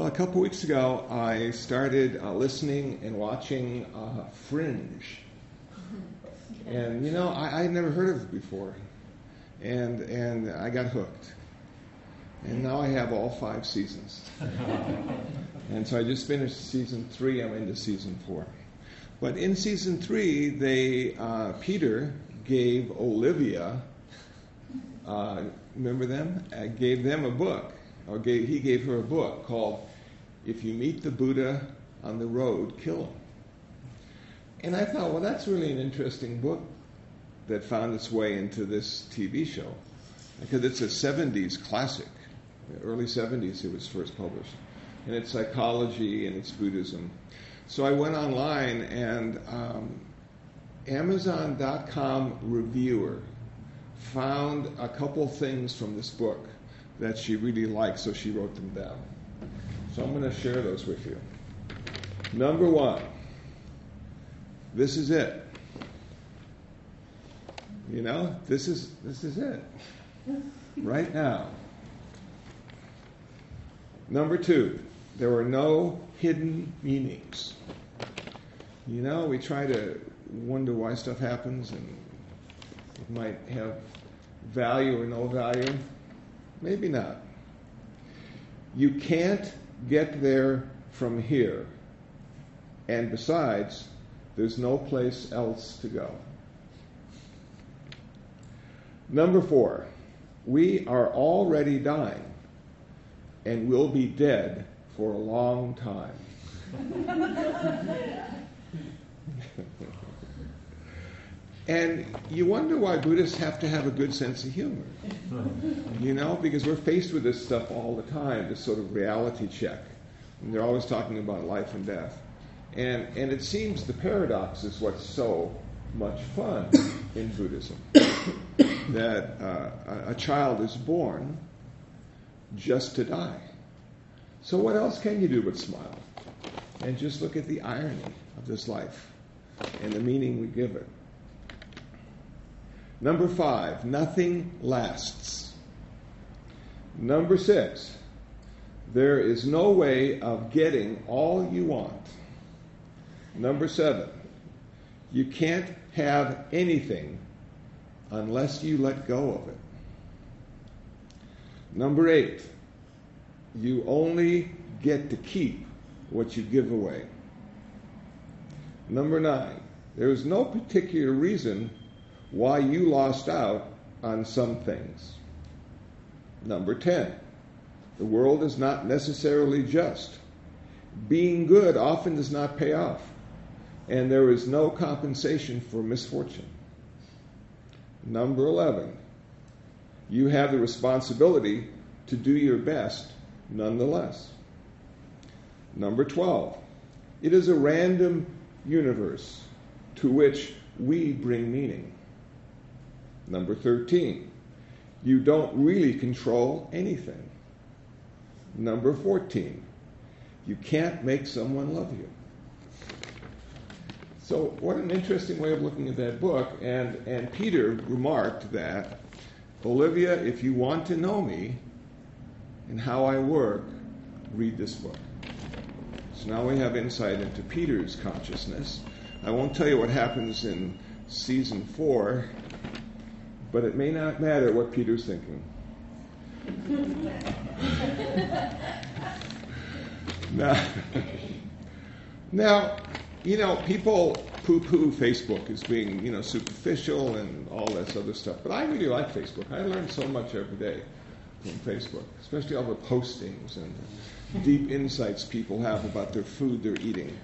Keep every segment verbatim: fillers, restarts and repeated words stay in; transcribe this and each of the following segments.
Well, a couple weeks ago, I started uh, listening and watching uh, Fringe. And, you know, I I'd never heard of it before. And and I got hooked. And now I have all five seasons. And so I just finished season three. I'm into season four. But in season three, they uh, Peter gave Olivia, uh, remember them? I gave them a book. Or gave, he gave her a book called If You Meet the Buddha on the Road, Kill Him. And I thought, well, that's really an interesting book that found its way into this T V show. Because it's a seventies classic. Early seventies it was first published. And it's psychology and it's Buddhism. So I went online and um, Amazon dot com reviewer found a couple things from this book that she really liked, so she wrote them down. So I'm going to share those with you. Number one, this is it. You know, this is this is it. Right now. Number two, there are no hidden meanings. You know, we try to wonder why stuff happens and it might have value or no value. Maybe not. You can't get there from here. And besides, there's no place else to go. Number four, we are already dying and will be dead for a long time. And you wonder why Buddhists have to have a good sense of humor. You know, because we're faced with this stuff all the time, this sort of reality check. And they're always talking about life and death. And and it seems the paradox is what's so much fun in Buddhism. That uh, a, a child is born just to die. So what else can you do but smile? And just look at the irony of this life and the meaning we give it. Number five, nothing lasts. Number six, there is no way of getting all you want. Number seven, you can't have anything unless you let go of it. Number eight, you only get to keep what you give away. Number nine, there is no particular reason why you lost out on some things. Number ten, the world is not necessarily just. Being good often does not pay off, and there is no compensation for misfortune. Number eleven, you have the responsibility to do your best nonetheless. Number twelve, it is a random universe to which we bring meaning. Number thirteen, you don't really control anything. Number fourteen, you can't make someone love you. So what an interesting way of looking at that book. And, and Peter remarked that, Olivia, if you want to know me and how I work, read this book. So now we have insight into Peter's consciousness. I won't tell you what happens in season four, but it may not matter what Peter's thinking. now, now, you know, people poo-poo Facebook as being, you know, superficial and all this other stuff. But I really like Facebook. I learn so much every day from Facebook, especially all the postings and the deep insights people have about their food they're eating.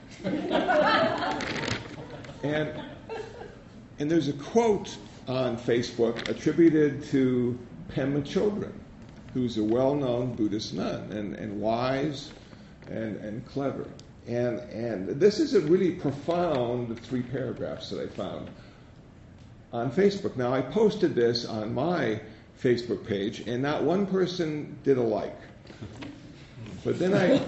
and and there's a quote on Facebook attributed to Pema Chodron, who's a well-known Buddhist nun and, and wise and, and clever. And and this is a really profound three paragraphs that I found on Facebook. Now, I posted this on my Facebook page, and not one person did a like. But then I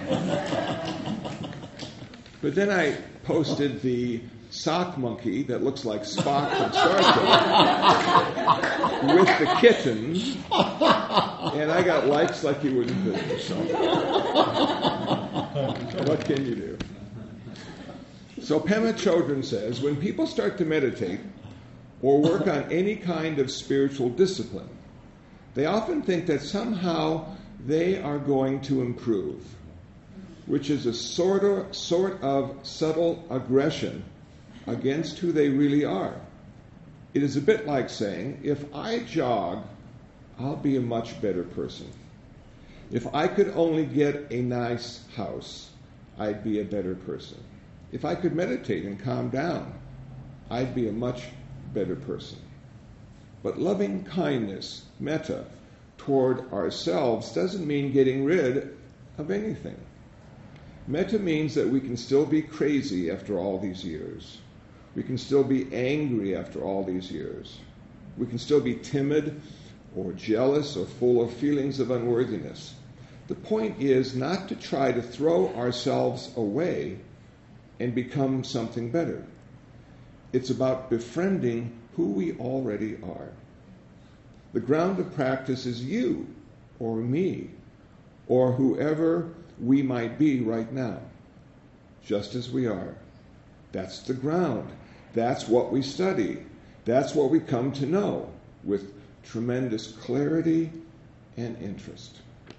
but then I posted the sock monkey that looks like Spock from Star Trek with the kitten, And I got likes like you wouldn't believe. So what can you do? So Pema Chodron says, when people start to meditate or work on any kind of spiritual discipline, they often think that somehow they are going to improve, which is a sort of, sort of subtle aggression against who they really are. It is a bit like saying, if I jog, I'll be a much better person. If I could only get a nice house, I'd be a better person. If I could meditate and calm down, I'd be a much better person. But loving kindness, metta, toward ourselves doesn't mean getting rid of anything. Metta means that we can still be crazy after all these years. We can still be angry after all these years. We can still be timid or jealous or full of feelings of unworthiness. The point is not to try to throw ourselves away and become something better. It's about befriending who we already are. The ground of practice is you or me or whoever we might be right now, just as we are. That's the ground. That's what we study. That's what we come to know with tremendous clarity and interest.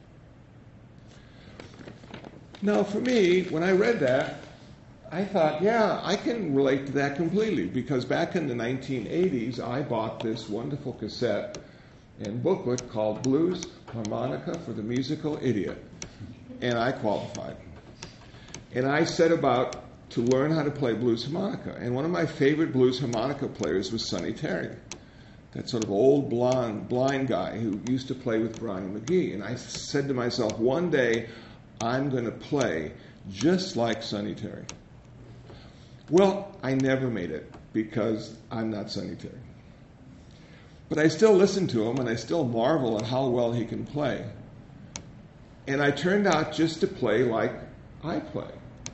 Now, for me, when I read that, I thought, yeah, I can relate to that completely, because back in the nineteen eighties, I bought this wonderful cassette and booklet called Blues Harmonica for the Musical Idiot, and I qualified. And I set about to learn how to play blues harmonica. And one of my favorite blues harmonica players was Sonny Terry, that sort of old blonde, blind guy who used to play with Brownie McGhee. And I said to myself, one day I'm going to play just like Sonny Terry. Well, I never made it because I'm not Sonny Terry. But I still listen to him and I still marvel at how well he can play. And I turned out just to play like I play.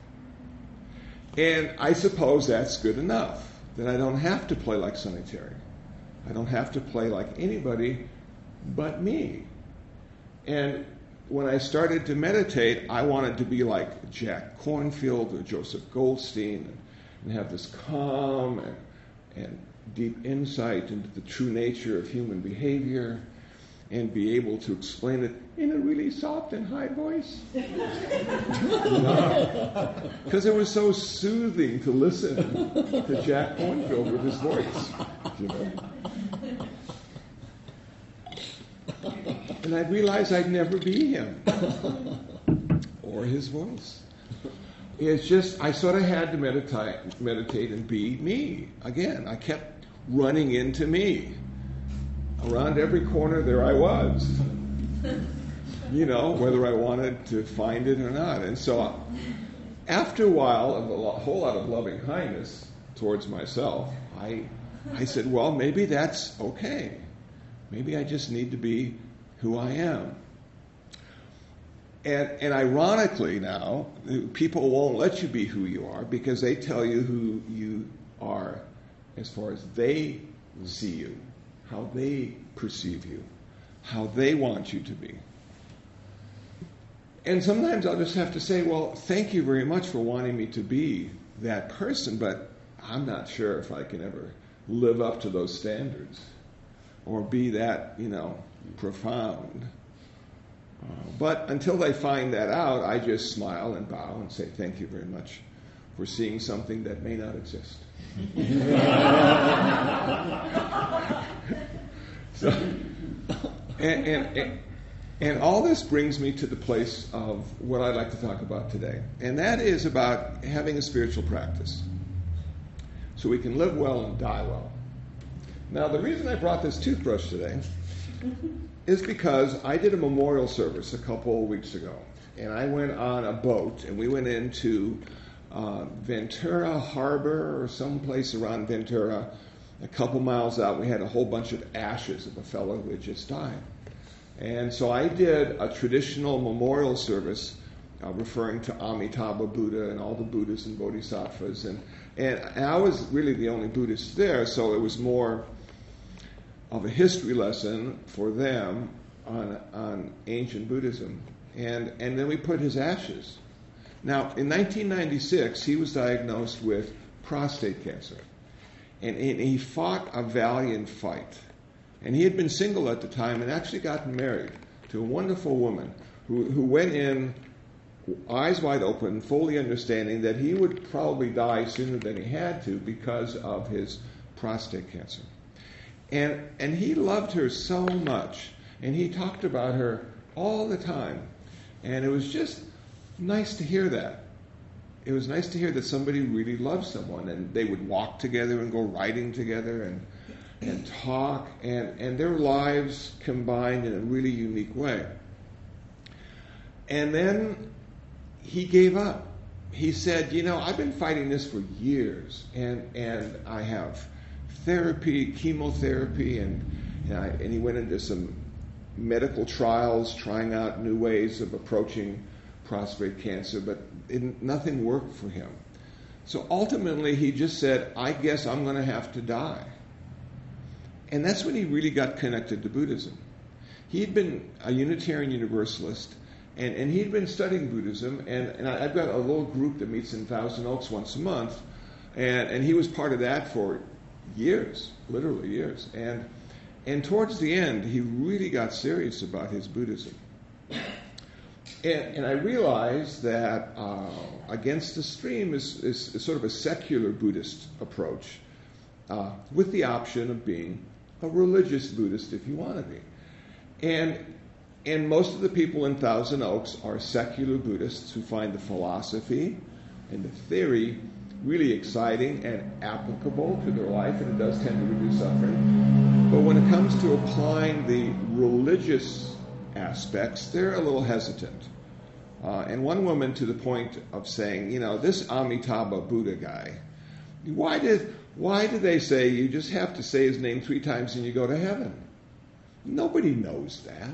And I suppose that's good enough, that I don't have to play like Sonny Terry. I don't have to play like anybody but me. And when I started to meditate, I wanted to be like Jack Kornfield or Joseph Goldstein and, and have this calm and, and deep insight into the true nature of human behavior and be able to explain it in a really soft and high voice. Because it was so soothing to listen to Jack Kornfield with his voice. You know? And I realized I'd never be him or his voice. It's just, I sort of had to meditate, meditate and be me. Again, I kept running into me. Around every corner, there I was. You know, whether I wanted to find it or not. And so after a while of a whole lot of loving kindness towards myself, I, I said, well, maybe that's okay. Maybe I just need to be who I am. And, and ironically now, people won't let you be who you are because they tell you who you are as far as they see you, how they perceive you, how they want you to be. And sometimes I'll just have to say, well, thank you very much for wanting me to be that person, but I'm not sure if I can ever live up to those standards or be that, you know, profound. Uh, but until they find that out, I just smile and bow and say thank you very much for seeing something that may not exist. so, and, and, and, and all this brings me to the place of what I'd like to talk about today. And that is about having a spiritual practice so we can live well and die well. Now, the reason I brought this toothbrush today is because I did a memorial service a couple of weeks ago. And I went on a boat, and we went into uh, Ventura Harbor or someplace around Ventura. A couple miles out, we had a whole bunch of ashes of a fellow who had just died. And so I did a traditional memorial service uh, referring to Amitabha Buddha and all the Buddhas and Bodhisattvas. And, and, and I was really the only Buddhist there, so it was more of a history lesson for them on on ancient Buddhism, and and then we put his ashes. Now, in nineteen ninety-six, he was diagnosed with prostate cancer, and, and he fought a valiant fight. And he had been single at the time and actually gotten married to a wonderful woman who, who went in eyes wide open, fully understanding that he would probably die sooner than he had to because of his prostate cancer. And and he loved her so much, and he talked about her all the time. And it was just nice to hear that. It was nice to hear that somebody really loved someone, and they would walk together and go riding together and and talk, and, and their lives combined in a really unique way. And then he gave up. He said, you know, I've been fighting this for years, and and I have therapy, chemotherapy, and and, I, and he went into some medical trials, trying out new ways of approaching prostate cancer, but it, nothing worked for him. So ultimately, he just said, I guess I'm going to have to die. And that's when he really got connected to Buddhism. He'd been a Unitarian Universalist, and, and he'd been studying Buddhism, and, and I, I've got a little group that meets in Thousand Oaks once a month, and, and he was part of that for years, literally years. And and towards the end, he really got serious about his Buddhism. And, and I realized that uh, Against the Stream is, is, is sort of a secular Buddhist approach, uh, with the option of being a religious Buddhist if you want to be. And and most of the people in Thousand Oaks are secular Buddhists who find the philosophy and the theory really exciting and applicable to their life, and it does tend to reduce suffering. But when it comes to applying the religious aspects, they're a little hesitant. Uh, and one woman to the point of saying, you know, this Amitabha Buddha guy, why did why do they say you just have to say his name three times and you go to heaven? Nobody knows that.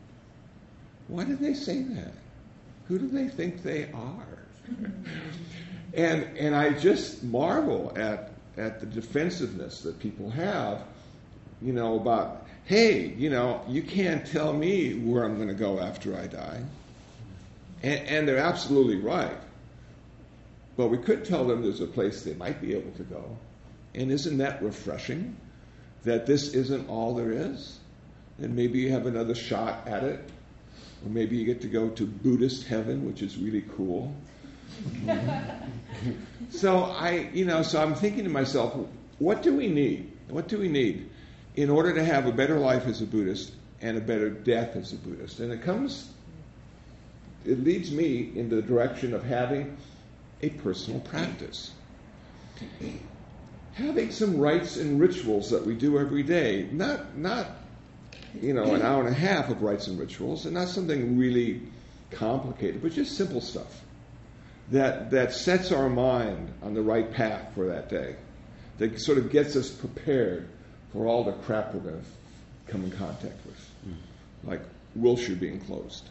Why did they say that? Who do they think they are? and and I just marvel at at the defensiveness that people have, you know, about, hey, you know, you can't tell me where I'm going to go after I die. And, and they're absolutely right. But we could tell them there's a place they might be able to go. And isn't that refreshing? That this isn't all there is? And maybe you have another shot at it. Or maybe you get to go to Buddhist heaven, which is really cool. so I, you know, so I'm thinking to myself, what do we need? What do we need in order to have a better life as a Buddhist and a better death as a Buddhist? And it comes, it leads me in the direction of having a personal practice. Having some rites and rituals that we do every day, not not you know an hour and a half of rites and rituals, and not something really complicated, but just simple stuff that that sets our mind on the right path for that day, that sort of gets us prepared for all the crap we're going to come in contact with, like Wilshire being closed.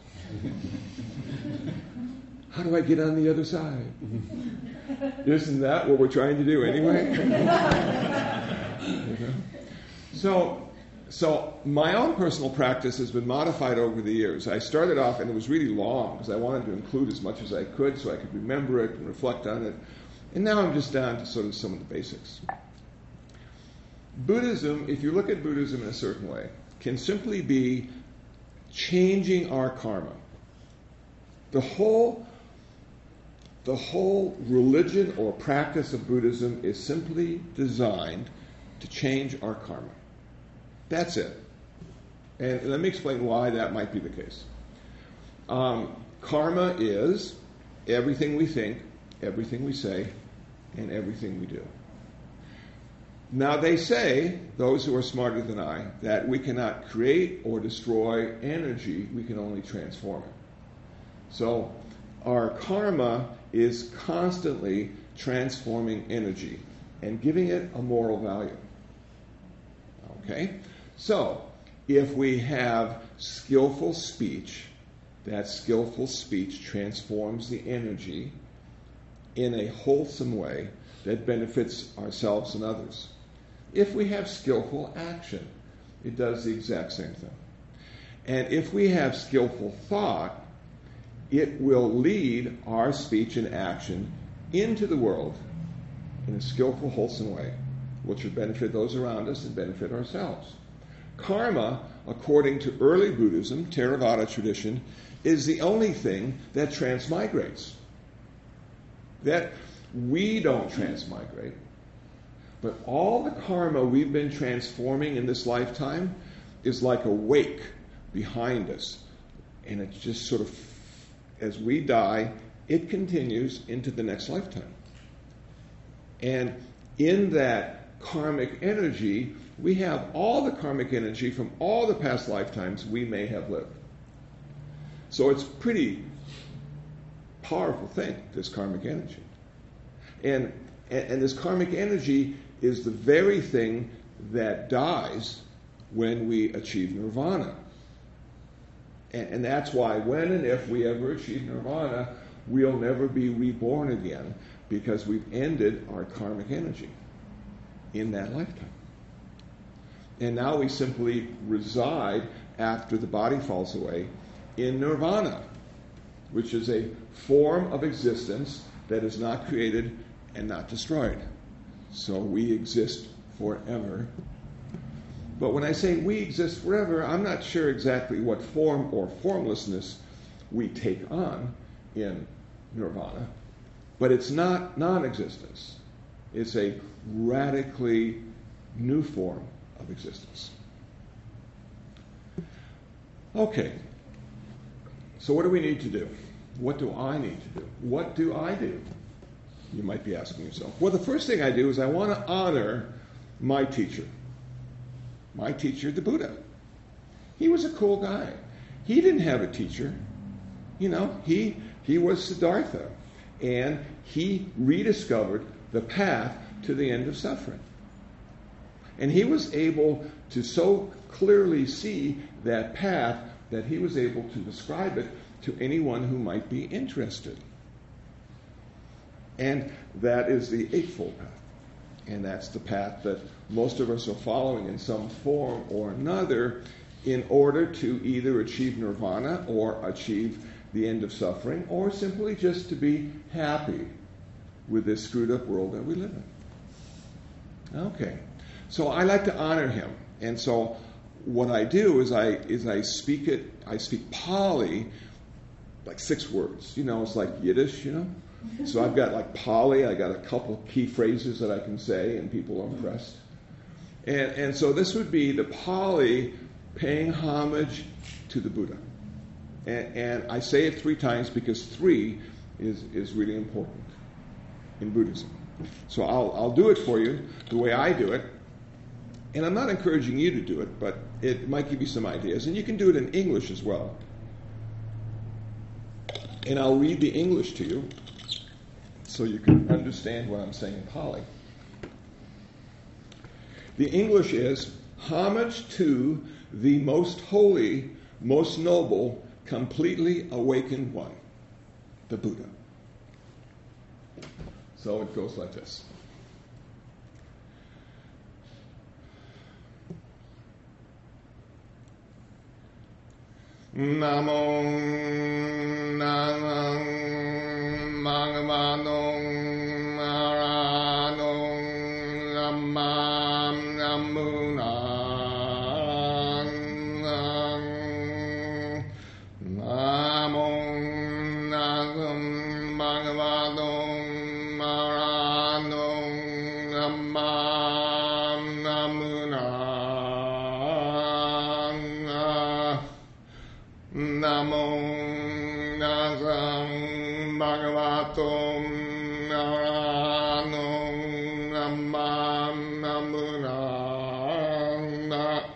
How do I get on the other side? Isn't that what we're trying to do anyway? You know? So, so my own personal practice has been modified over the years. I started off, and it was really long because I wanted to include as much as I could so I could remember it and reflect on it. And now I'm just down to sort of some of the basics. Buddhism, if you look at Buddhism in a certain way, can simply be changing our karma. The whole The whole religion or practice of Buddhism is simply designed to change our karma. That's it. And let me explain why that might be the case. Um, karma is everything we think, everything we say, and everything we do. Now they say, those who are smarter than I, that we cannot create or destroy energy, we can only transform it. So our karma is constantly transforming energy and giving it a moral value. Okay? So, if we have skillful speech, that skillful speech transforms the energy in a wholesome way that benefits ourselves and others. If we have skillful action, it does the exact same thing. And if we have skillful thought, it will lead our speech and action into the world in a skillful, wholesome way, which would benefit those around us and benefit ourselves. Karma, according to early Buddhism, Theravada tradition, is the only thing that transmigrates. That we don't transmigrate, but all the karma we've been transforming in this lifetime is like a wake behind us. And it's just sort of, as we die, it continues into the next lifetime. And in that karmic energy, we have all the karmic energy from all the past lifetimes we may have lived. So it's a pretty powerful thing, this karmic energy. And, and, and this karmic energy is the very thing that dies when we achieve nirvana. And, and that's why when and if we ever achieve nirvana, we'll never be reborn again, because we've ended our karmic energy in that lifetime. And now we simply reside, after the body falls away, in nirvana, which is a form of existence that is not created and not destroyed. So we exist forever. But when I say we exist forever, I'm not sure exactly what form or formlessness we take on in nirvana. But it's not non-existence. It's a radically new form of existence. Okay. So what do we need to do? What do I need to do? What do I do? You might be asking yourself. Well, the first thing I do is I want to honor my teacher. My teacher, the Buddha. He was a cool guy. He didn't have a teacher. You know, he he was Siddhartha. And he rediscovered the path to the end of suffering. And he was able to so clearly see that path that he was able to describe it to anyone who might be interested. And that is the Eightfold Path. And that's the path that most of us are following in some form or another in order to either achieve nirvana or achieve the end of suffering, or simply just to be happy with this screwed up world that we live in. Okay. So I like to honor him. And so what I do is I is I speak it, I speak Pali, like six words. You know, it's like Yiddish, you know? So I've got like Pali, I got a couple key phrases that I can say, and people are impressed. And and so this would be the Pali paying homage to the Buddha. And, and I say it three times because three is, is really important in Buddhism. So I'll I'll do it for you the way I do it. And I'm not encouraging you to do it, but it might give you some ideas. And you can do it in English as well. And I'll read the English to you so you can understand what I'm saying in Pali. The English is, homage to the most holy, most noble, completely awakened one, the Buddha. So it goes like this. Namo Namang Bhagavato Arahato Samma Sambuddhassa. Namo Namang Bhagavato Arahato Samma Sambuddhassa. Namo Namang Bhagavato Arahato Samma Sambuddhassa.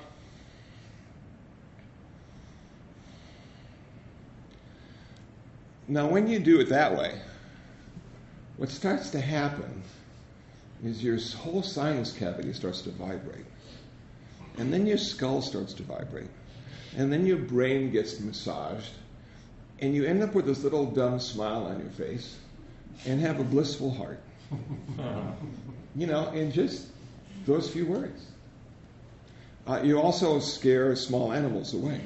Now, when you do it that way, what starts to happen is your whole sinus cavity starts to vibrate. And then your skull starts to vibrate. And then your brain gets massaged. And you end up with this little dumb smile on your face and have a blissful heart. You know, in just those few words. Uh, you also scare small animals away.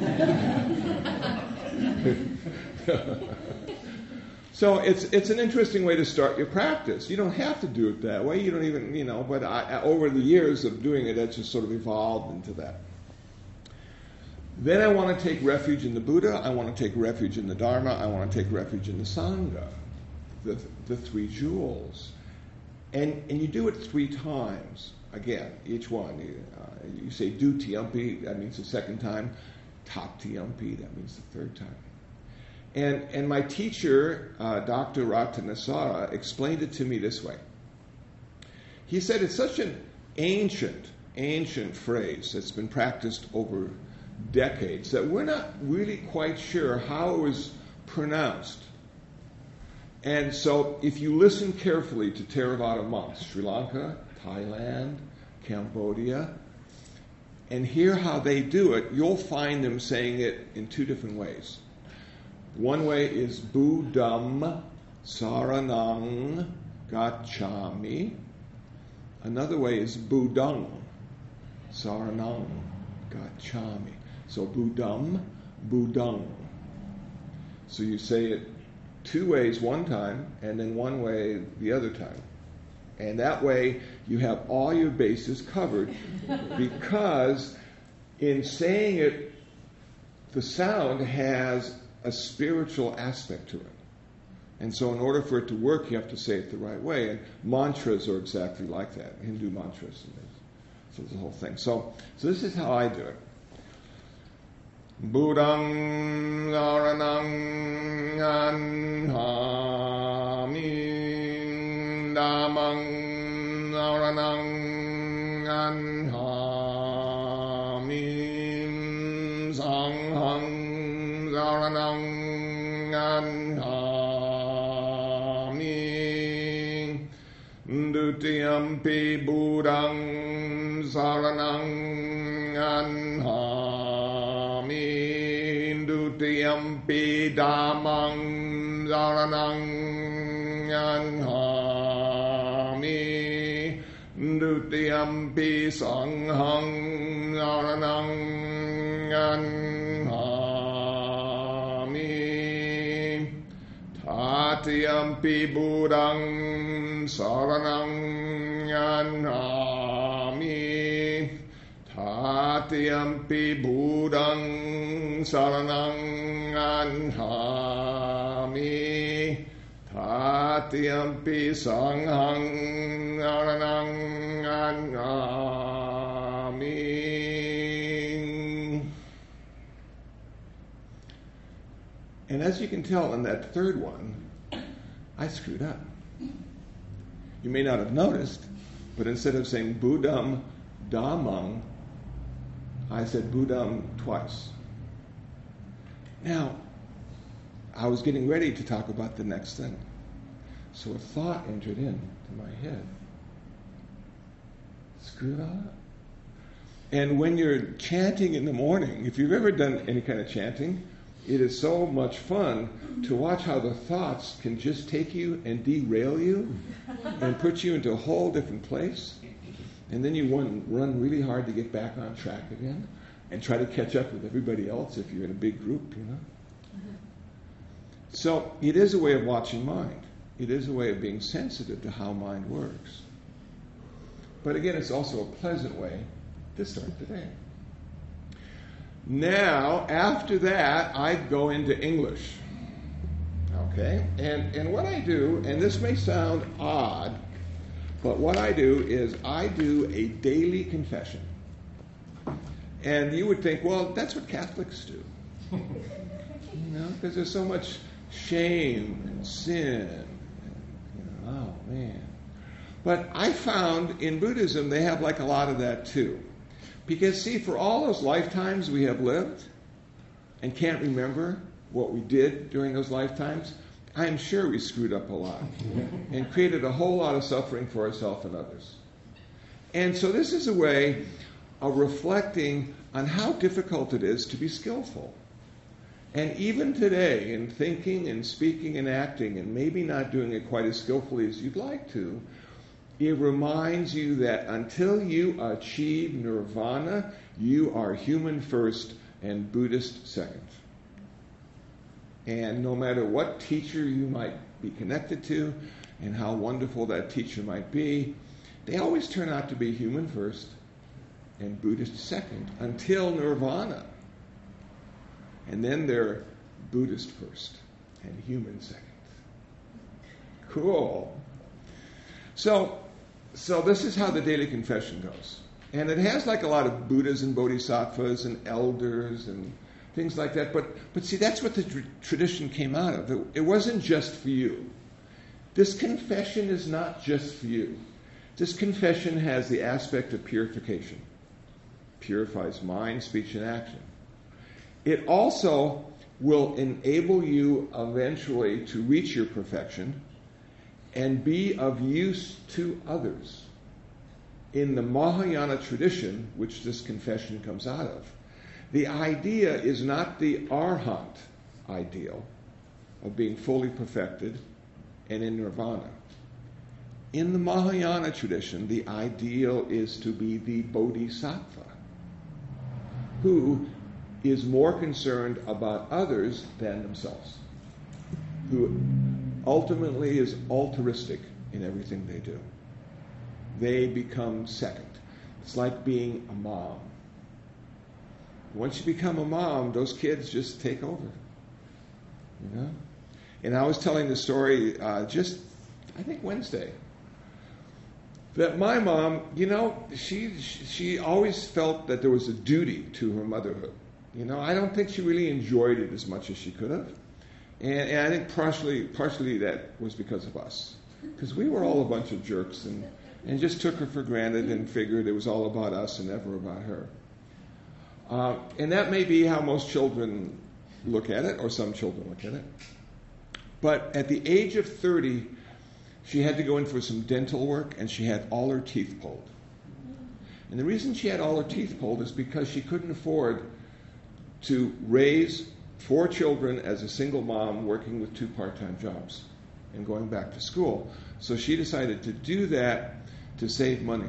So it's it's an interesting way to start your practice. You don't have to do it that way. You don't even, you know, but I, over the years of doing it, it's just sort of evolved into that. Then I want to take refuge in the Buddha. I want to take refuge in the Dharma. I want to take refuge in the Sangha, the the three jewels. And and you do it three times. Again, each one. You, uh, you say du tiampi, that means the second time. Tat tiampi, that means the third time. And and my teacher, uh, Doctor Ratanasara, explained it to me this way. He said it's such an ancient, ancient phrase that's been practiced over decades that we're not really quite sure how it was pronounced. And so if you listen carefully to Theravada monks, Sri Lanka, Thailand, Cambodia, and hear how they do it, you'll find them saying it in two different ways. One way is Buddham Saranang Gacchami. Another way is Buddhang Saranang Gacchami. So Buddham, Buddhang. So you say it two ways one time, and then one way the other time. And that way you have all your bases covered, because in saying it, the sound has a spiritual aspect to it. And so in order for it to work, you have to say it the right way. And mantras are exactly like that, Hindu mantras. So there's the whole thing. So, so this is how I do it. Buddham Saranang Ganhami Dhammang Saranang Ganhami Sanghang Saranang Ganhami Dutiyampi Buddhang Saranang Ganhami Dutiyampi Dhammang Saranang Ganhami Dutiyampi Sanghang Saranang Ganhami Tatiyampi Buddhang Saranang Ganhami Tatiyampi Buddhang Saranang Ganhami Tatiyampi Sanghang Saranang Ganhami. And as you can tell in that third one, I screwed up. You may not have noticed, but instead of saying Buddham Dhammang, I said Buddham twice. Now, I was getting ready to talk about the next thing. So a thought entered into my head. Screw it all up. And when you're chanting in the morning, if you've ever done any kind of chanting, it is so much fun to watch how the thoughts can just take you and derail you and put you into a whole different place. And then you run, run really hard to get back on track again and try to catch up with everybody else if you're in a big group, you know. Mm-hmm. So it is a way of watching mind. It is a way of being sensitive to how mind works. But again, it's also a pleasant way to start the day. Now, after that, I go into English. Okay? And, and what I do, and this may sound odd, but what I do is I do a daily confession. And you would think, well, that's what Catholics do. You know, because there's so much shame and sin. And, you know, oh, man. But I found in Buddhism they have like a lot of that too. Because, see, for all those lifetimes we have lived and can't remember what we did during those lifetimes, I'm sure we screwed up a lot and created a whole lot of suffering for ourselves and others. And so this is a way of reflecting on how difficult it is to be skillful. And even today, in thinking and speaking and acting, and maybe not doing it quite as skillfully as you'd like to, It reminds you that until you achieve nirvana, you are human first and Buddhist second. And no matter what teacher you might be connected to and how wonderful that teacher might be, they always turn out to be human first and Buddhist second until nirvana. And then they're Buddhist first and human second. Cool. So, so this is how the daily confession goes. And it has like a lot of Buddhas and Bodhisattvas and elders and things like that. But, but see, that's what the tr- tradition came out of. It, it wasn't just for you. This confession is not just for you. This confession has the aspect of purification. Purifies mind, speech, and action. It also will enable you eventually to reach your perfection and be of use to others. In the Mahayana tradition, which this confession comes out of, the idea is not the arhat ideal of being fully perfected and in nirvana. In the Mahayana tradition, the ideal is to be the bodhisattva, who is more concerned about others than themselves, who ultimately is altruistic in everything they do. They become second. It's like being a mom. Once you become a mom, those kids just take over. You know? And I was telling the story uh, just, I think Wednesday, that my mom, you know, she she always felt that there was a duty to her motherhood. You know, I don't think she really enjoyed it as much as she could have. And, and I think partially partially that was because of us. Because we were all a bunch of jerks and, and just took her for granted and figured it was all about us and never about her. Uh, and that may be how most children look at it, or some children look at it. But at the age of thirty, she had to go in for some dental work, and she had all her teeth pulled. And the reason she had all her teeth pulled is because she couldn't afford to raise four children as a single mom working with two part-time jobs and going back to school. So she decided to do that to save money.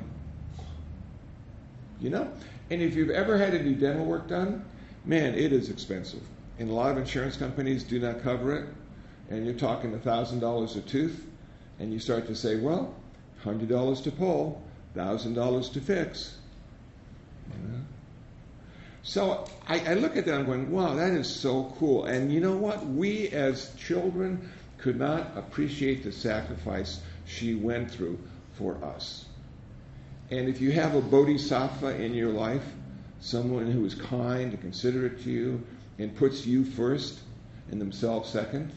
You know? And if you've ever had to do dental work done, man, it is expensive. And a lot of insurance companies do not cover it. And you're talking one thousand dollars a tooth. And you start to say, well, one hundred dollars to pull, one thousand dollars to fix. You know? So I, I look at that and I'm going, wow, that is so cool. And you know what? We as children could not appreciate the sacrifice she went through for us. And if you have a bodhisattva in your life, someone who is kind and considerate to you and puts you first and themselves second,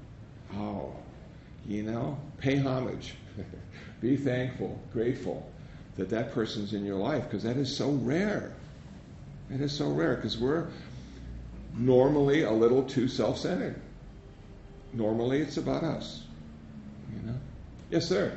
oh, you know, pay homage. Be thankful, grateful that that person's in your life, because that is so rare. It is so rare, because we're normally a little too self-centered. Normally it's about us. You know? Yes, sir.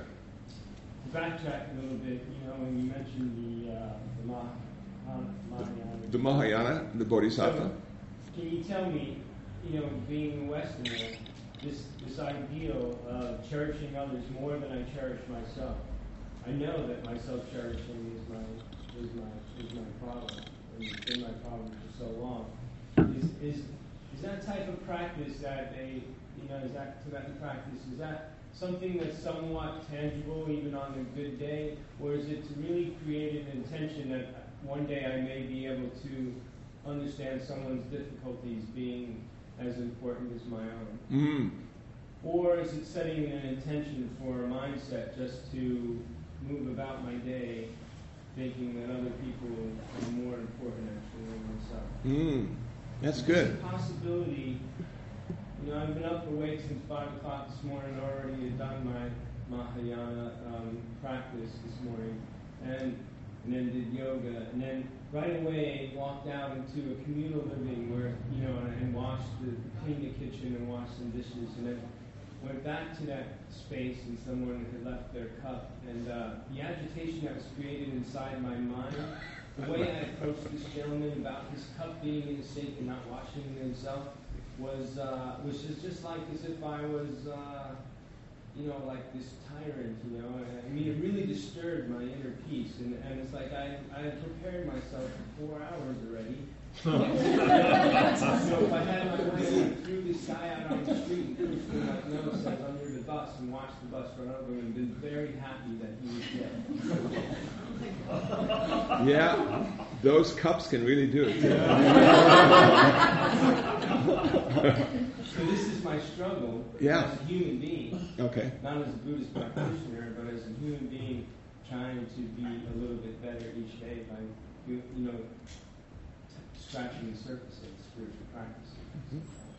To backtrack a little bit, you know, when you mentioned the uh, the Mah- Mahayana. The Mahayana, the Bodhisattva. So, can you tell me, you know, being a Westerner, this this ideal of cherishing others more than I cherish myself? I know that my self-cherishing is my is my is my problem. And it's been my problem for so long. Is is is that type of practice that a you know is that Tibetan practice, is that something that's somewhat tangible even on a good day, or is it to really create an intention that one day I may be able to understand someone's difficulties being as important as my own? Mm. Or is it setting an intention for a mindset just to move about my day thinking that other people are more important actually than myself? Mm. That's good. It's a possibility. You know, I've been up awake since five o'clock this morning, already had done my Mahayana um, practice this morning, and, and then did yoga, and then right away walked out into a communal living where, you know, and, and washed the, cleaned the kitchen and washed some dishes, and then went back to that space and someone had left their cup, and uh, the agitation that was created inside my mind, the way I approached this gentleman about his cup being in the sink and not washing it himself, was uh, was just, just like as if I was uh, you know, like this tyrant, you know. I mean, it really disturbed my inner peace, and, and it's like I, I had prepared myself for four hours already. So if I had my way and threw this guy out on the street and pushed him like no says under the bus and watched the bus run over him and been very happy that he was dead. Yeah, those cups can really do it. So this is my struggle Yeah. as a human being. Okay. Not as a Buddhist practitioner, but as a human being trying to be a little bit better each day by, you know, scratching the surface of the spiritual practice. Mm-hmm.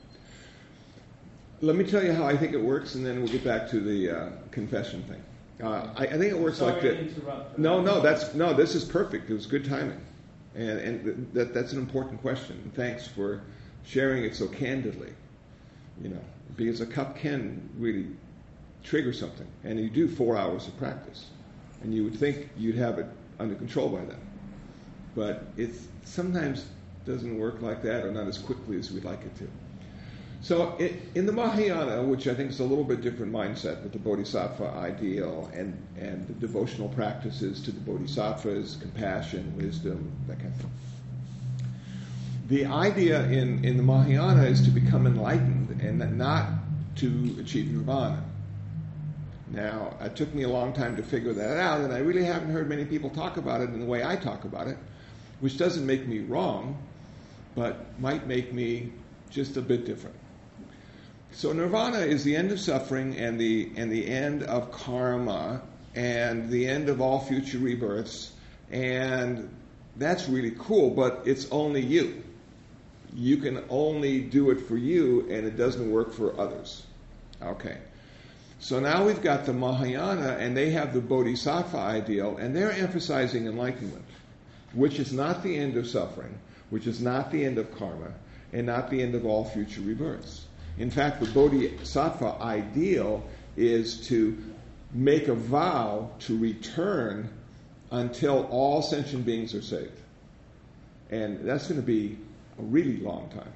Let me tell you how I think it works, and then we'll get back to the uh, confession thing. Uh, I, I think it works Sorry like to this. interrupt. No, no, that's no. This is perfect. It was good timing, and and that that's an important question. And thanks for sharing it so candidly. You know, because a cup can really trigger something, and you do four hours of practice, and you would think you'd have it under control by then, but it sometimes doesn't work like that, or not as quickly as we'd like it to. So it, in the Mahayana, which I think is a little bit different mindset with the Bodhisattva ideal and, and the devotional practices to the Bodhisattvas, compassion, wisdom, that kind of thing. The idea in, in the Mahayana is to become enlightened and not to achieve nirvana. Now, it took me a long time to figure that out, and I really haven't heard many people talk about it in the way I talk about it, which doesn't make me wrong, but might make me just a bit different. So nirvana is the end of suffering and the and the end of karma and the end of all future rebirths, and that's really cool, but it's only you. You can only do it for you, and it doesn't work for others. Okay. So now we've got the Mahayana, and they have the Bodhisattva ideal, and they're emphasizing enlightenment, which is not the end of suffering, which is not the end of karma, and not the end of all future rebirths. In fact, the Bodhisattva ideal is to make a vow to return until all sentient beings are saved. And that's going to be a really long time.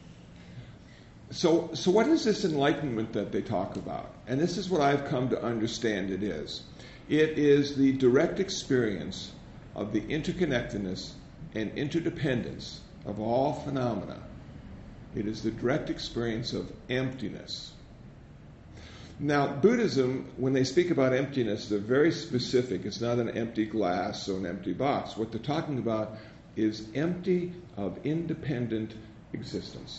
So, so what is this enlightenment that they talk about? And this is what I've come to understand it is. It is the direct experience of the interconnectedness and interdependence of all phenomena. It is the direct experience of emptiness. Now, Buddhism, when they speak about emptiness, they're very specific. It's not an empty glass or an empty box. What they're talking about is empty of independent existence.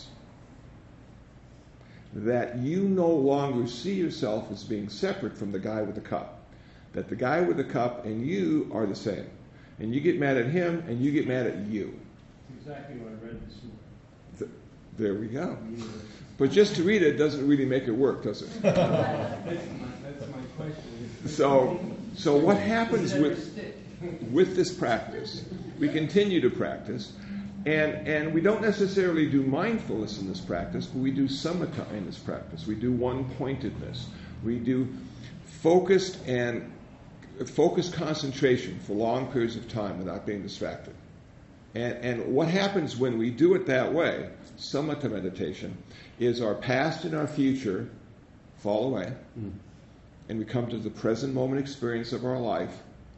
That you no longer see yourself as being separate from the guy with the cup. That the guy with the cup and you are the same. And you get mad at him and you get mad at you. That's exactly what I read this morning. The, there we go. But just to read it doesn't really make it work, does it? that's, my, that's my question. So, so what happens with with this practice? We continue to practice, and and we don't necessarily do mindfulness in this practice, but we do samatha in this practice. We do one-pointedness. We do focused and focused concentration for long periods of time without being distracted. And, and what happens when we do it that way, samatha meditation, is our past and our future fall away, mm. and we come to the present moment experience of our life,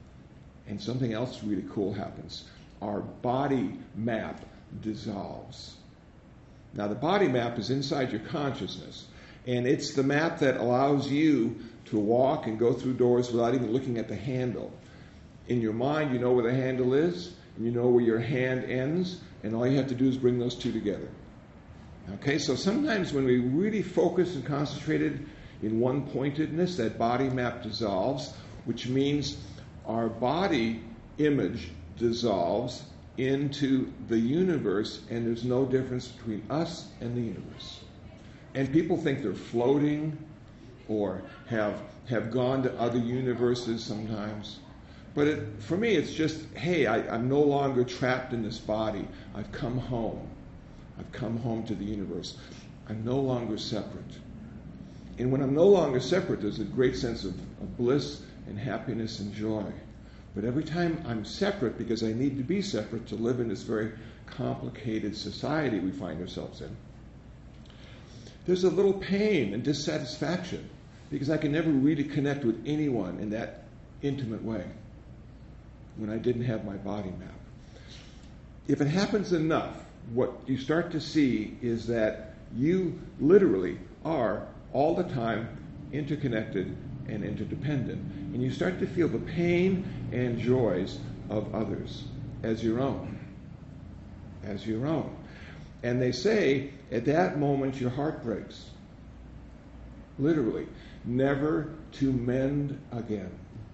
and something else really cool happens. Our body map dissolves. Now, the body map is inside your consciousness, and it's the map that allows you to walk and go through doors without even looking at the handle. In your mind, you know where the handle is, and you know where your hand ends, and all you have to do is bring those two together. Okay, so sometimes when we really focus and concentrated in one-pointedness, that body map dissolves, which means our body image dissolves into the universe, and there's no difference between us and the universe. And people think they're floating or have have gone to other universes sometimes. But it, for me, it's just, hey, I, I'm no longer trapped in this body. I've come home. I've come home to the universe. I'm no longer separate. And when I'm no longer separate, there's a great sense of, of bliss and happiness and joy. But every time I'm separate, because I need to be separate to live in this very complicated society we find ourselves in, there's a little pain and dissatisfaction. because I could never really connect with anyone in that intimate way when I didn't have my body map. If it happens enough, what you start to see is that you literally are all the time interconnected and interdependent. And you start to feel the pain and joys of others as your own. As your own. And they say, at that moment your heart breaks. Literally. Never to mend again.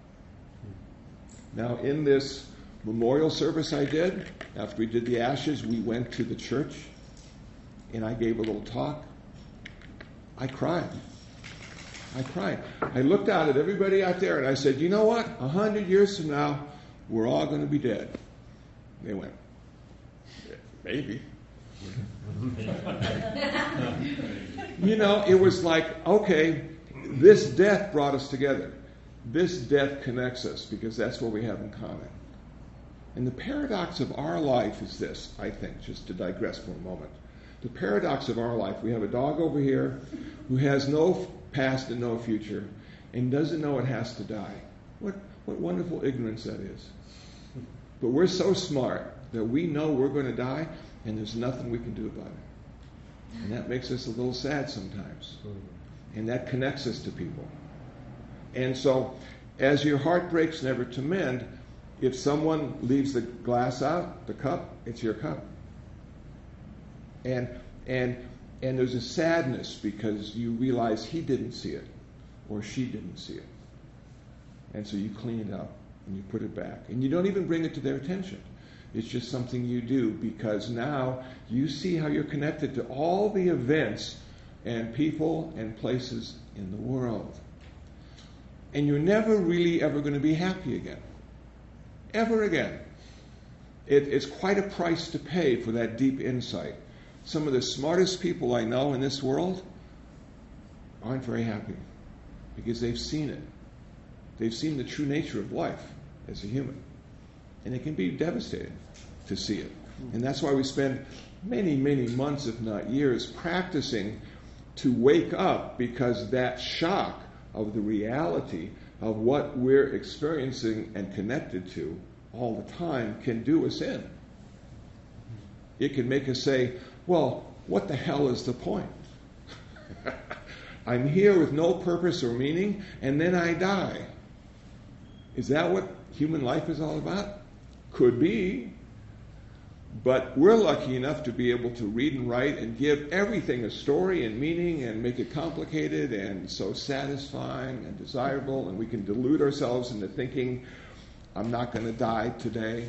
Now, in this memorial service I did, after we did the ashes, we went to the church, and I gave a little talk. I cried. I cried. I looked out at everybody out there, and I said, you know what? A hundred years from now, we're all going to be dead. They went, maybe. You know, it was like, okay, this death brought us together. This death connects us because that's what we have in common. And the paradox of our life is this, I think, just to digress for a moment. The paradox of our life, we have a dog over here who has no past and no future and doesn't know it has to die. What, what wonderful ignorance that is. But we're so smart that we know we're going to die and there's nothing we can do about it. And that makes us a little sad sometimes. And that connects us to people. And so, as your heart breaks never to mend, if someone leaves the glass out, the cup, it's your cup. And and and there's a sadness because you realize he didn't see it or she didn't see it. And so you clean it up and you put it back. And you don't even bring it to their attention. It's just something you do because now you see how you're connected to all the events and people and places in the world. And you're never really ever going to be happy again. Ever again. It, it's quite a price to pay for that deep insight. Some of the smartest people I know in this world aren't very happy because they've seen it. They've seen the true nature of life as a human. And it can be devastating to see it. And that's why we spend many, many months, if not years, practicing to wake up, because that shock of the reality of what we're experiencing and connected to all the time can do us in. It can make us say, well, what the hell is the point? I'm here with no purpose or meaning, and then I die. Is that what human life is all about? Could be. But we're lucky enough to be able to read and write and give everything a story and meaning and make it complicated and so satisfying and desirable, and we can delude ourselves into thinking, I'm not going to die today.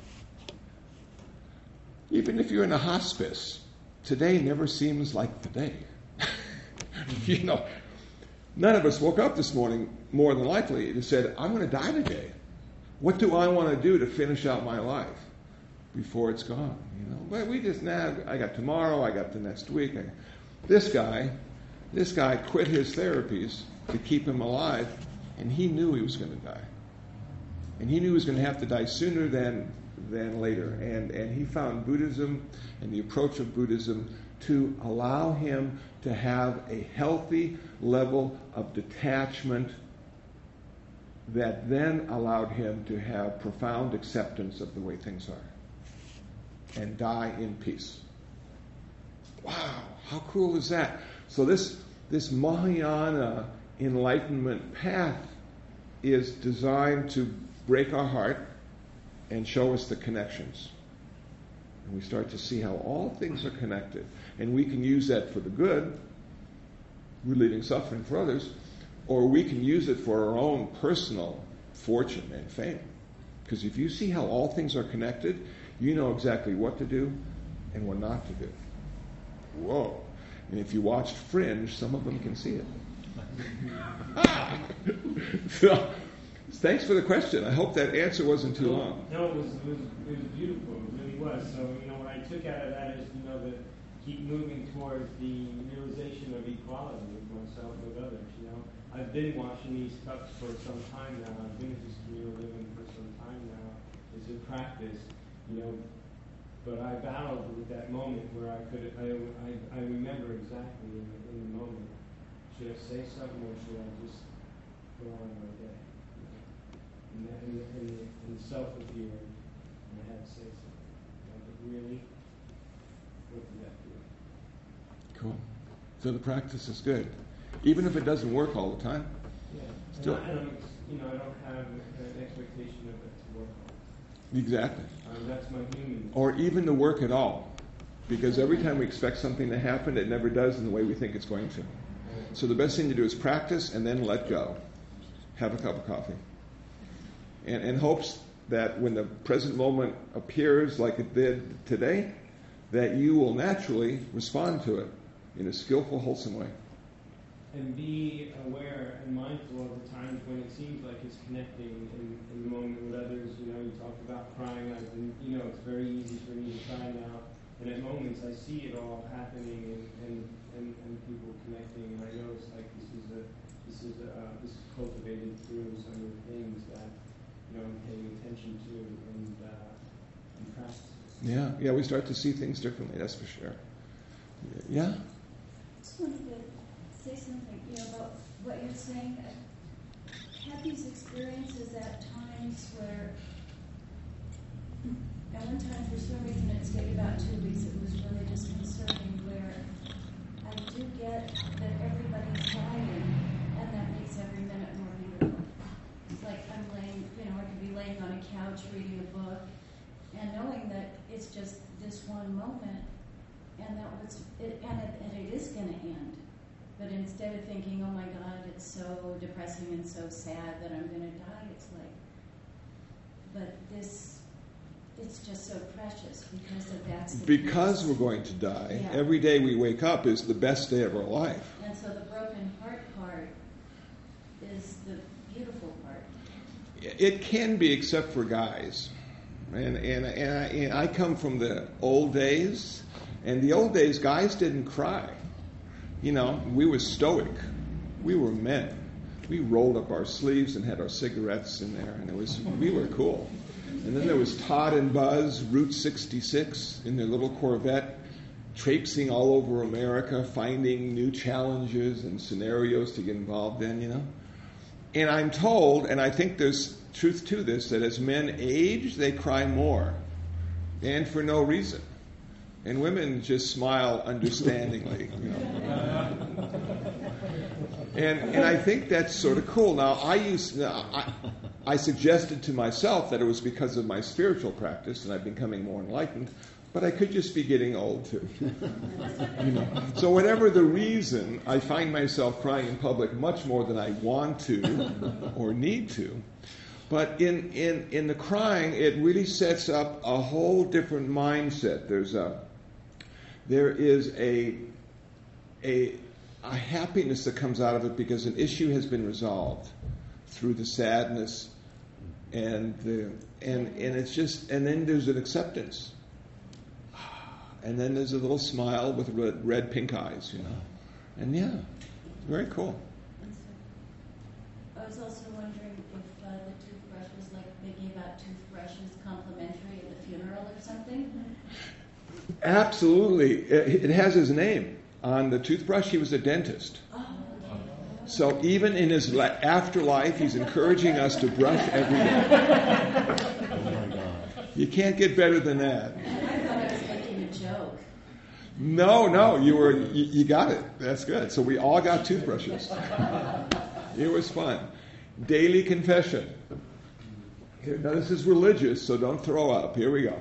Even if you're in a hospice, today never seems like the day. You know, none of us woke up this morning more than likely and said, I'm going to die today. What do I want to do to finish out my life before it's gone? You know, but we just, nah, I got tomorrow, I got the next week. I, this guy, this guy quit his therapies to keep him alive, and he knew he was going to die. And he knew he was going to have to die sooner than than later. And, and he found Buddhism and the approach of Buddhism to allow him to have a healthy level of detachment that then allowed him to have profound acceptance of the way things are and die in peace. Wow, how cool is that? So this, this Mahayana enlightenment path is designed to break our heart and show us the connections. And we start to see how all things are connected. And we can use that for the good, relieving suffering for others, or we can use it for our own personal fortune and fame. Because if you see how all things are connected, you know exactly what to do and what not to do. Whoa. And if you watched Fringe, some of them can see it. So, thanks for the question. I hope that answer wasn't too long. No, it was, it was, it was beautiful. It really was. So, you know, what I took out of that is, you know, that keep moving towards the realization of equality with myself and with others, you know. I've been watching these cups for some time now. I've been in this communal living for some time now. It's a practice, you know. But I battled with that moment where I could, I, I, I remember exactly in the, in the moment Should I say something or should I just go on my day? You know? And, and, and, and self appeared, and I had to say something. Like, really? What did that do? Cool. So the practice is good. Even if it doesn't work all the time. Yeah. Still. And I, and I'm, you know, I don't have an expectation of it to work on. Exactly. Um, that's my human. Or even to work at all. Because every time we expect something to happen, it never does in the way we think it's going to. So the best thing to do is practice and then let go. Have a cup of coffee. And in hopes that when the present moment appears like it did today, that you will naturally respond to it in a skillful, wholesome way. And be aware and mindful of the times when it seems like it's connecting in, in the moment with others. You know, you talk about crying. I've been, you know, it's very easy for me to cry now. And at moments I see it all happening and, and, and, and people connecting. And I know it's like this is a this is a, uh, this is cultivated through some of the things that, you know, I'm paying attention to and uh, and practicing. Yeah, yeah, we start to see things differently. That's for sure. Yeah. Just wanted to say something, you know, about what you're saying. I had these experiences at times where, at one time, for some reason, it stayed about two weeks. It was really disconcerting. Where I do get that everybody's dying, and that makes every minute more beautiful. It's like I'm laying, you know, I could be laying on a couch reading a book, and knowing that it's just this one moment, and that was, it, and it, and it is going to end. But instead of thinking, oh my God, it's so depressing and so sad that I'm going to die, it's like, but this, it's just so precious because of that's the Because peace. we're going to die, Yeah. every day we wake up is the best day of our life. And so the broken heart part is the beautiful part. It can be, except for guys. And, and, and, I, and I come from the old days, and the old days, guys didn't cry. You know, we were stoic. We were men. We rolled up our sleeves and had our cigarettes in there, and it was we were cool. And then there was Todd and Buzz, Route sixty-six, in their little Corvette, traipsing all over America, finding new challenges and scenarios to get involved in, you know. And I'm told, and I think there's truth to this, that as men age, they cry more, and for no reason. And women just smile understandingly, you know. And and I think that's sort of cool. Now, I used now, I, I suggested to myself that it was because of my spiritual practice, and I'm becoming more enlightened. But I could just be getting old too. You know. So whatever the reason, I find myself crying in public much more than I want to or need to. But in, in, in the crying, it really sets up a whole different mindset. There's a there is a a a happiness that comes out of it because an issue has been resolved through the sadness and the and and it's just and then there's an acceptance. And then there's a little smile with red, red pink eyes, you know. And yeah, very cool. I was also wondering if uh, the toothbrush was like thinking about toothbrushes complimentary at the funeral or something. Absolutely. It, it has his name. On the toothbrush, he was a dentist. Oh, okay. So even in his la- afterlife, he's encouraging us to brush every day. Oh my God. You can't get better than that. I thought I was making a joke. No, no, you were you, you got it. That's good. So we all got toothbrushes. It was fun. Daily confession. Here, now this is religious, so don't throw up. Here we go.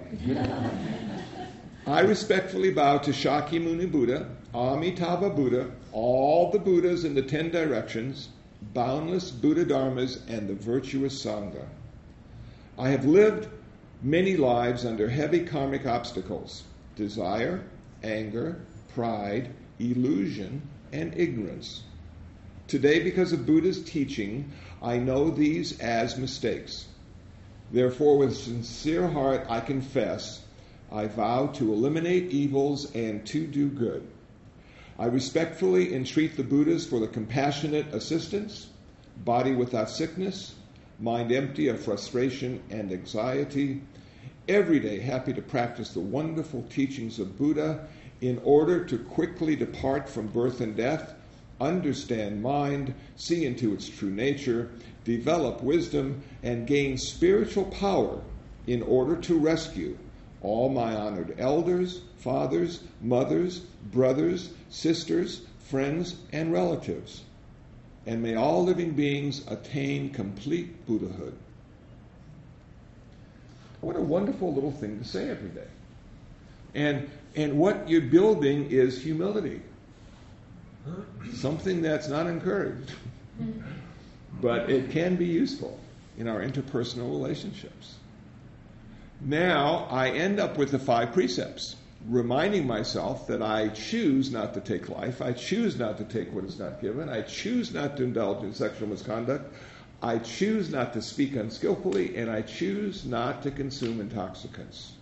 I respectfully bow to Shakyamuni Buddha, Amitabha Buddha, all the Buddhas in the ten directions, boundless Buddha Dharmas, and the virtuous Sangha. I have lived many lives under heavy karmic obstacles: desire, anger, pride, illusion, and ignorance. Today, because of Buddha's teaching, I know these as mistakes. Therefore, with sincere heart, I confess, I vow to eliminate evils and to do good. I respectfully entreat the Buddhas for the compassionate assistance, body without sickness, mind empty of frustration and anxiety, every day happy to practice the wonderful teachings of Buddha in order to quickly depart from birth and death, understand mind, see into its true nature, develop wisdom, and gain spiritual power in order to rescue all my honored elders, fathers, mothers, brothers, sisters, friends, and relatives. And may all living beings attain complete Buddhahood. What a wonderful little thing to say every day. And and what you're building is humility. Something that's not encouraged. But it can be useful in our interpersonal relationships. Now I end up with the five precepts, reminding myself that I choose not to take life, I choose not to take what is not given, I choose not to indulge in sexual misconduct, I choose not to speak unskillfully, and I choose not to consume intoxicants.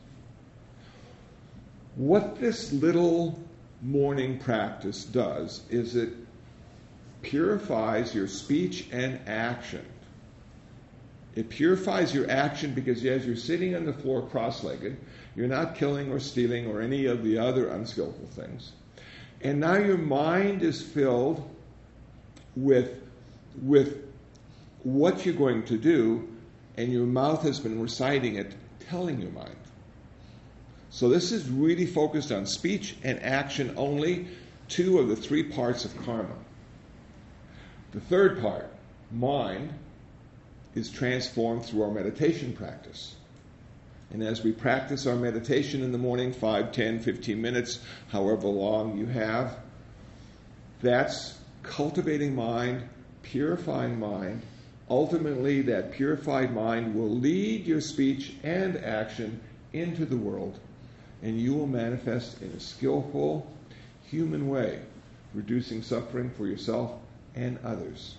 What this little morning practice does is it purifies your speech and action. It purifies your action because as you're sitting on the floor cross-legged, you're not killing or stealing or any of the other unskillful things. And now your mind is filled with, with what you're going to do, and your mouth has been reciting it, telling your mind. So this is really focused on speech and action only, two of the three parts of karma. The third part, mind, is transformed through our meditation practice. And as we practice our meditation in the morning, five, ten, fifteen minutes, however long you have, that's cultivating mind, purifying mind. Ultimately, that purified mind will lead your speech and action into the world, and you will manifest in a skillful, human way, reducing suffering for yourself and others.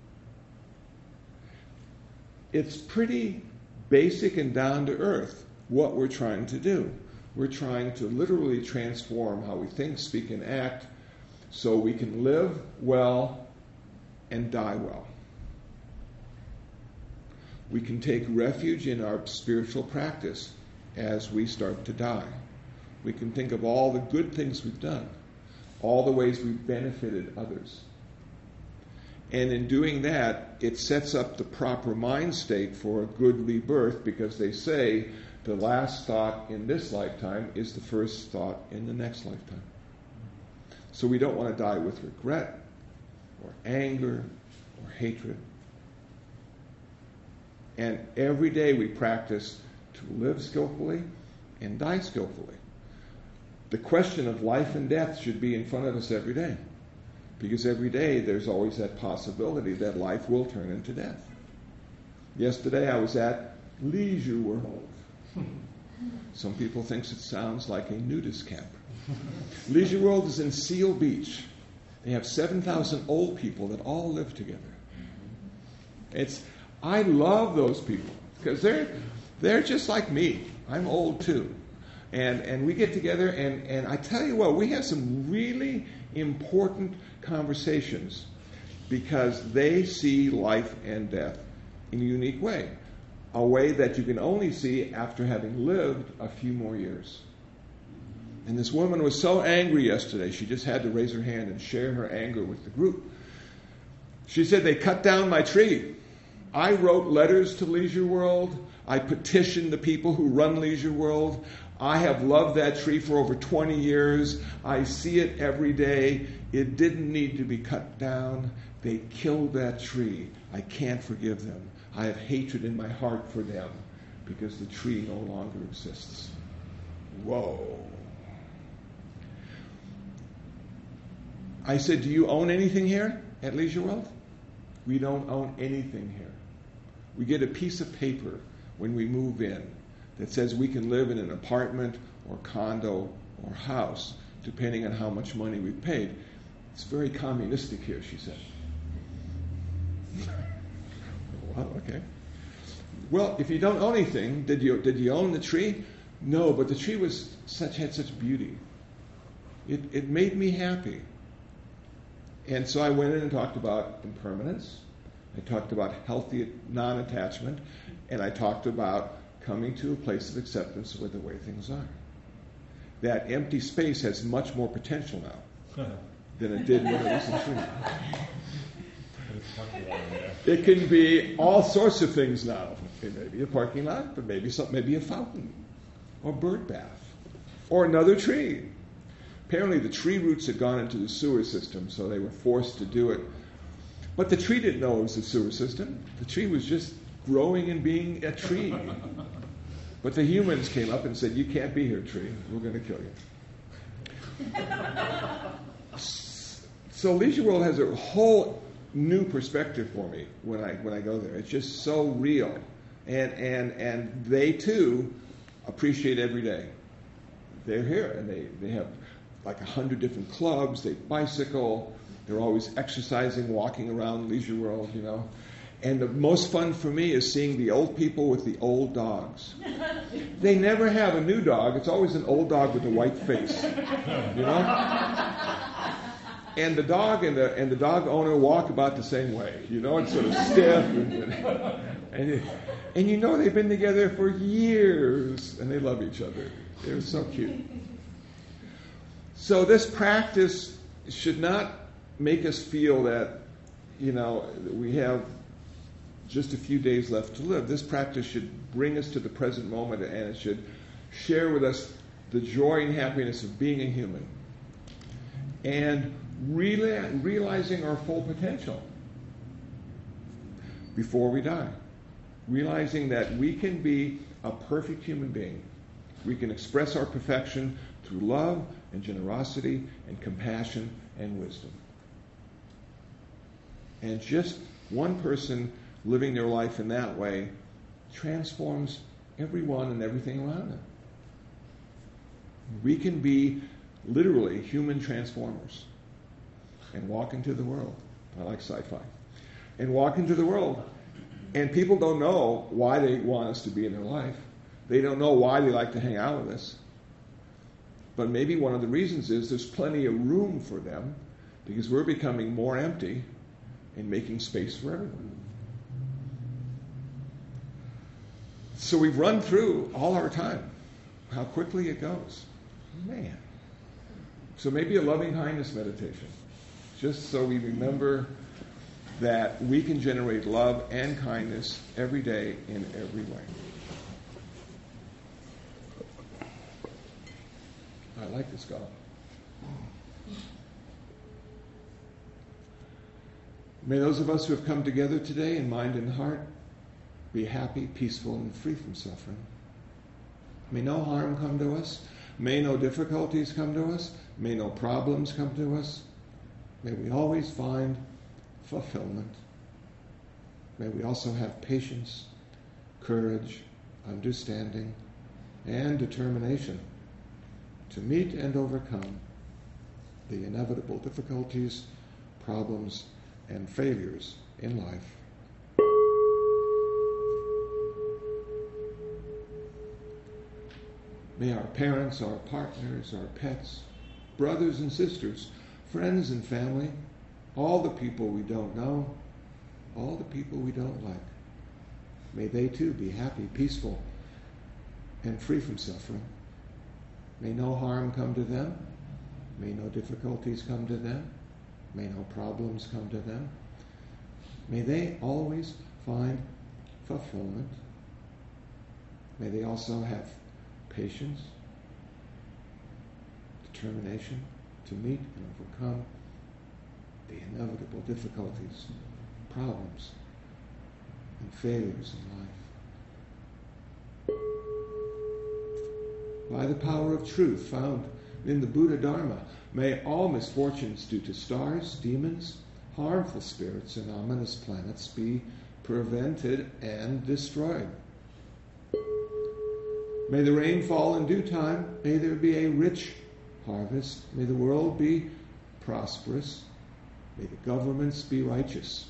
It's pretty basic and down to earth what we're trying to do. We're trying to literally transform how we think, speak, and act so we can live well and die well. We can take refuge in our spiritual practice as we start to die. We can think of all the good things we've done, all the ways we've benefited others. And in doing that, it sets up the proper mind state for a good rebirth, because they say the last thought in this lifetime is the first thought in the next lifetime. So we don't want to die with regret or anger or hatred. And every day we practice to live skillfully and die skillfully. The question of life and death should be in front of us every day, because every day there's always that possibility that life will turn into death. Yesterday I was at Leisure World. Some people think it sounds like a nudist camp. Leisure World is in Seal Beach. They have seven thousand old people that all live together. It's I love those people because they're they're just like me. I'm old too. And and we get together and, and I tell you what, we have some really important conversations because they see life and death in a unique way. A way that you can only see after having lived a few more years. And this woman was so angry yesterday, she just had to raise her hand and share her anger with the group. She said, they cut down my tree. I wrote letters to Leisure World. I petitioned the people who run Leisure World. I have loved that tree for over twenty years. I see it every day. It didn't need to be cut down. They killed that tree. I can't forgive them. I have hatred in my heart for them because the tree no longer exists. Whoa. I said, do you own anything here at Leisure World? We don't own anything here. We get a piece of paper when we move in that says we can live in an apartment or condo or house depending on how much money we've paid. It's very communistic here, she said. Well, okay. Well, if you don't own anything, did you did you own the tree? No, but the tree was such had such beauty. It it made me happy. And so I went in and talked about impermanence. I talked about healthy non-attachment, and I talked about coming to a place of acceptance with the way things are. That empty space has much more potential now. than it did when it was a tree. It can be all sorts of things now. It may be a parking lot, but maybe some, maybe a fountain, or a bird bath, or another tree. Apparently the tree roots had gone into the sewer system, so they were forced to do it. But the tree didn't know it was a sewer system. The tree was just growing and being a tree. But the humans came up and said, "You can't be here, tree. We're going to kill you." So Leisure World has a whole new perspective for me when I when I go there. It's just so real, and and and they too appreciate every day. They're here, and they they have like a hundred different clubs. They bicycle. They're always exercising, walking around Leisure World, you know. And the most fun for me is seeing the old people with the old dogs. They never have a new dog. It's always an old dog with a white face, you know. And the dog and the and the dog owner walk about the same way, you know. It's sort of stiff, and and, and you know they've been together for years, and they love each other. They're so cute. So this practice should not make us feel that, you know, we have just a few days left to live. This practice should bring us to the present moment, and it should share with us the joy and happiness of being a human and real, realizing our full potential before we die. Realizing that we can be a perfect human being. We can express our perfection through love and generosity and compassion and wisdom. And just one person living their life in that way transforms everyone and everything around them. We can be literally human transformers and walk into the world. I like sci-fi. And walk into the world. And people don't know why they want us to be in their life. They don't know why they like to hang out with us. But maybe one of the reasons is there's plenty of room for them because we're becoming more empty and making space for everyone. So we've run through all our time. How quickly it goes. Man. So maybe a loving kindness meditation. Just so we remember that we can generate love and kindness every day in every way. I like this God. May those of us who have come together today in mind and heart be happy, peaceful, and free from suffering. May no harm come to us. May no difficulties come to us. May no problems come to us. May we always find fulfillment. May we also have patience, courage, understanding, and determination to meet and overcome the inevitable difficulties, problems, and failures in life. May our parents, our partners, our pets, brothers and sisters, friends and family, all the people we don't know, all the people we don't like, may they too be happy, peaceful, and free from suffering. May no harm come to them. May no difficulties come to them. May no problems come to them. May they always find fulfillment. May they also have patience, determination to meet and overcome the inevitable difficulties, problems, and failures in life. By the power of truth found in the Buddha Dharma, may all misfortunes due to stars, demons, harmful spirits, and ominous planets be prevented and destroyed. May the rain fall in due time. May there be a rich harvest. May the world be prosperous. May the governments be righteous.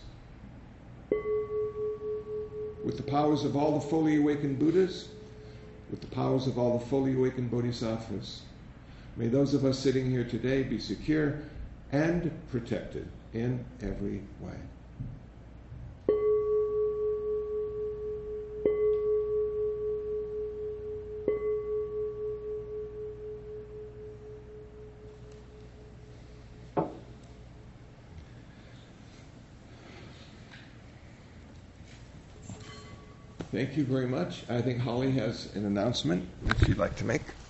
With the powers of all the fully awakened Buddhas, with the powers of all the fully awakened Bodhisattvas, may those of us sitting here today be secure and protected in every way. Thank you very much. I think Holly has an announcement that she'd like to make.